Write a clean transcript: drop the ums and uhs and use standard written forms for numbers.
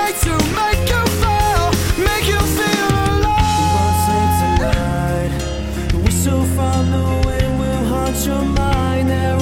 try to make you fall, make you feel alive. We won't sleep tonight. The whistle from the wind will haunt your mind. There